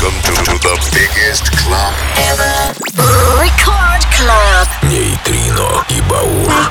to the biggest club ever. Record Club. Нейтрино и Баур.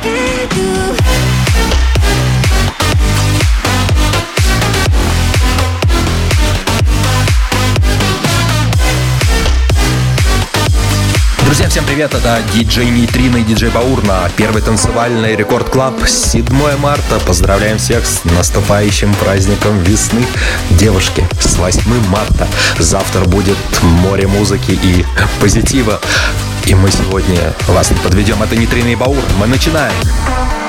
Друзья, всем привет! Это диджей Нейтрино и диджей Баур на первой танцевальной Рекорд Клаб. 7 марта. Поздравляем всех с наступающим праздником весны. Девушки, с 8 марта. Завтра будет море музыки и позитива. И мы сегодня вас не подведем. Это Нейтрино и Баур. Мы начинаем!